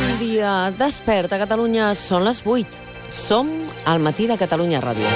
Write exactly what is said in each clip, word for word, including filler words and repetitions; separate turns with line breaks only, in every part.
dia. Desperta, Catalunya. Són les vuit. Som al matí de Catalunya Ràdio.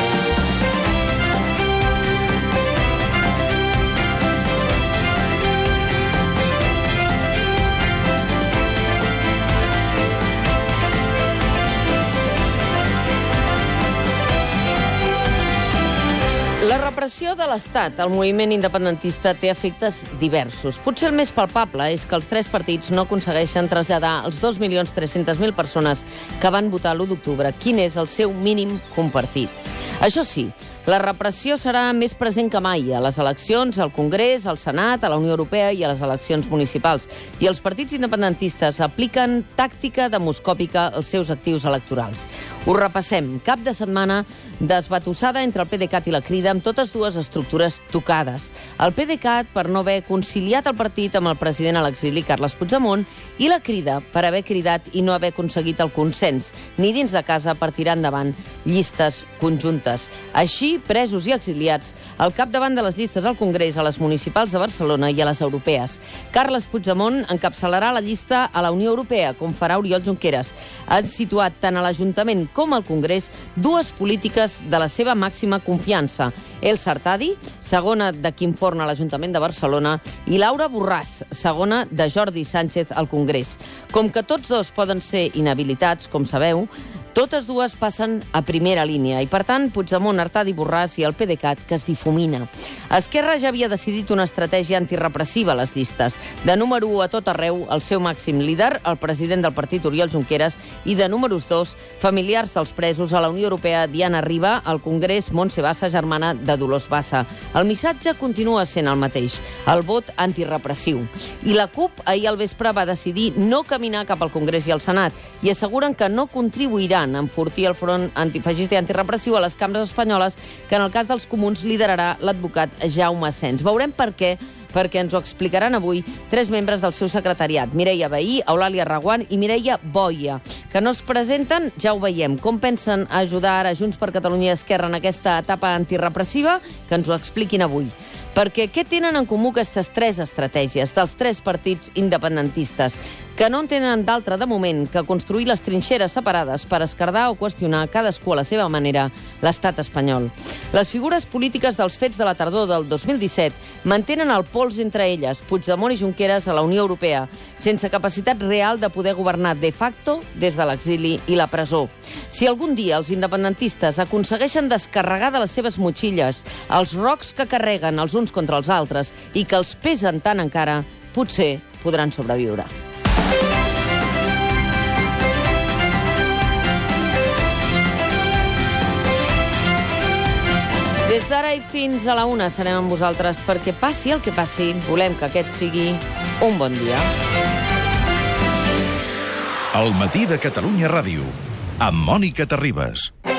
La repressió de l'Estat al moviment independentista té efectes diversos. Potser el més palpable és que els tres partits no aconsegueixen traslladar als dos milions tres-centes mil persones que van votar l'u d'octubre quin és el seu mínim compartit. Això sí, la repressió serà més present que mai a les eleccions, al Congrés, al Senat, a la Unió Europea i a les eleccions municipals. I els partits independentistes apliquen tàctica demoscòpica als seus actius electorals. Ho repassem. Cap de setmana desbatussada entre el PDeCAT i la Crida amb totes dues estructures tocades. El PDeCAT per no haver conciliat el partit amb el president a l'exili, Carles Puigdemont, i la Crida per haver cridat i no haver aconseguit el consens, ni dins de casa per tirar endavant llistes conjuntes. Així, presos i exiliats, al capdavant de les llistes al Congrés, a les municipals de Barcelona i a les europees. Carles Puigdemont encapçalarà la llista a la Unió Europea, com farà Oriol Junqueras. Han situat tant a l'Ajuntament com al Congrés dues polítiques de la seva màxima confiança. Elsa Artadi, segona de Quim Forn a l'Ajuntament de Barcelona, i Laura Borràs, segona de Jordi Sánchez al Congrés. Com que tots dos poden ser inhabilitats, com sabeu, totes dues passen a primera línia i, per tant, Puigdemont, Artadi, Borràs i el PDeCAT, que es difumina. Esquerra ja havia decidit una estratègia antirepressiva a les llistes. De número u a tot arreu, el seu màxim líder, el president del partit Oriol Junqueras, i de números dos, familiars dels presos a la Unió Europea, Diana Riba, al Congrés, Montse Bassa, germana de Dolors Bassa. El missatge continua sent el mateix, el vot antirepressiu. I la CUP ahir al vespre va decidir no caminar cap al Congrés i al Senat i asseguren que no contribuiran a enfortir el front antifeixista i antirepressiu a les cambres espanyoles, que en el cas dels comuns liderarà l'advocat Jaume Sens. Veurem per què, perquè ens ho explicaran avui tres membres del seu secretariat, Mireia Vehí, Eulàlia Reguant i Mireia Boia, que no es presenten, ja ho veiem. Com pensen ajudar ara Junts per Catalunya i Esquerra en aquesta etapa antirepressiva? Que ens ho expliquin avui. Perquè què tenen en comú aquestes tres estratègies dels tres partits independentistes, que no en tenen d'altra de moment que construir les trinxeres separades per esquerdar o qüestionar cadascú a la seva manera l'estat espanyol. Les figures polítiques dels fets de la tardor del dos mil disset mantenen el pols entre elles, Puigdemont i Junqueras a la Unió Europea, sense capacitat real de poder governar de facto des de l'exili i la presó. Si algun dia els independentistes aconsegueixen descarregar de les seves motxilles els rocs que carreguen els uns contra els altres i que els pesen tant encara, potser podran sobreviure. Des d'ara i fins a la una serem amb vosaltres perquè passi el que passi, volem que aquest sigui un bon dia.
El matí de Catalunya Ràdio, amb Mònica Terribas.